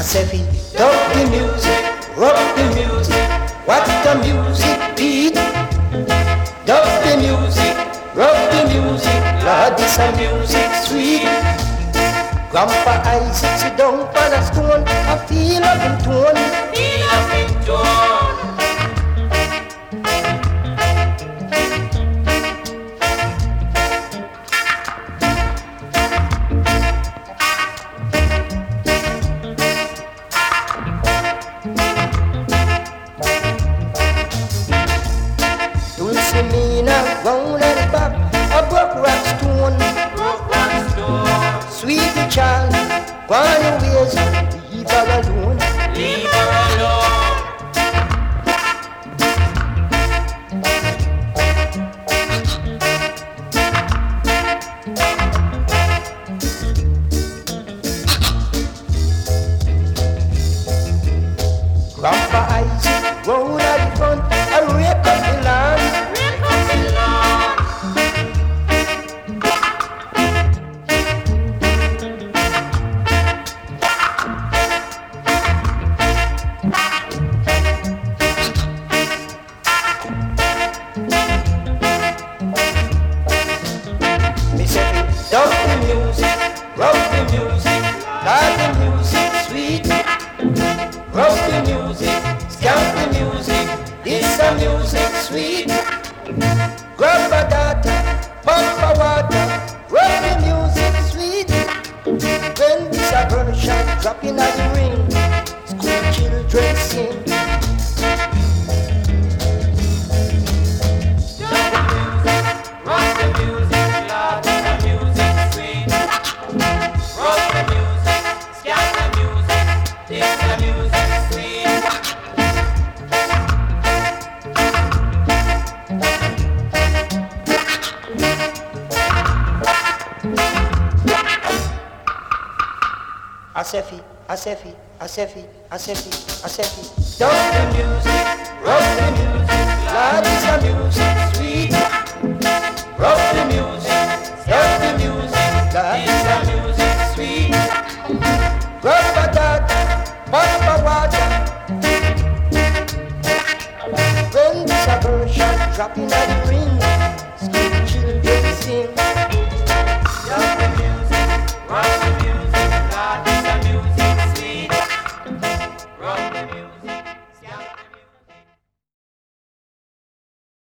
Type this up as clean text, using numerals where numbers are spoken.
say fi dub the music, rock the music, what the music beat. Dub the music, rock the music, Lord this a music sweet. Grandpa Isaac sit down on a stone, I feel up in tone, feel up in tone. Round at the back, a broke rock stone. Sweet child, go on your ways, leave her alone. Leave her alone. Grandpa Isaac, round at the front, a rake up the land. Dub the music, rock the music, let the music sweet. Rock the music, stamp the music, this a music sweet. Grab a data, pump a water, rock the music sweet. When this a version drop in the ring, school children sing. Asefi. Dub the music, rock the music, Lord is a music